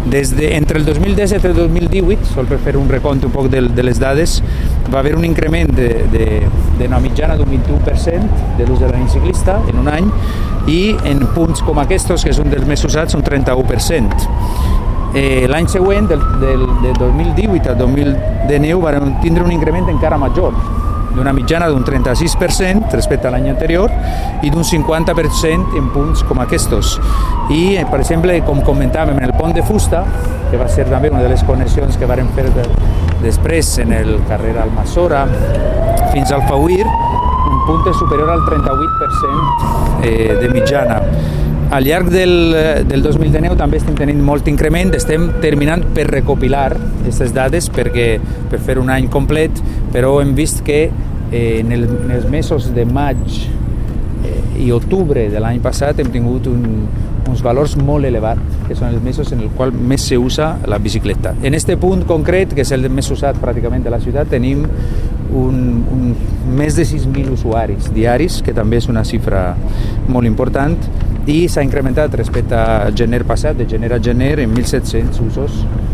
Entre el 2017 i el 2018, sol per fer un recompte un poc de les dades, va haver un increment d'una mitjana d'un 21% de l'ús de la ciclista en un any, i en punts com aquests, que és un dels més usats, un 31%. L'any següent, del 2018 al 2019, van tindre un increment encara major, d'una mitjana d'un 36% respecte a l'any anterior i d'un 50% en punts com aquests. I, per exemple, com comentàvem, en el pont de fusta, que va ser també una de les connexions que varen fer després en el carrer Almassora fins al Fauir, un punt superior al 38% de mitjana. Al llarg del 2019 també estem tenint molt increment, estem terminant per recopilar aquestes dades per fer un any complet, però hem vist que en els mesos de maig i octubre de l'any passat hem tingut uns valors molt elevats, que són els mesos en els quals més s'usa la bicicleta. En aquest punt concret, que és el més usat pràcticament de la ciutat, tenim més de 6.000 usuaris diaris, que també és una xifra molt important, i s'ha incrementat respecte a gener passat, de gener a gener, en 1.700 usos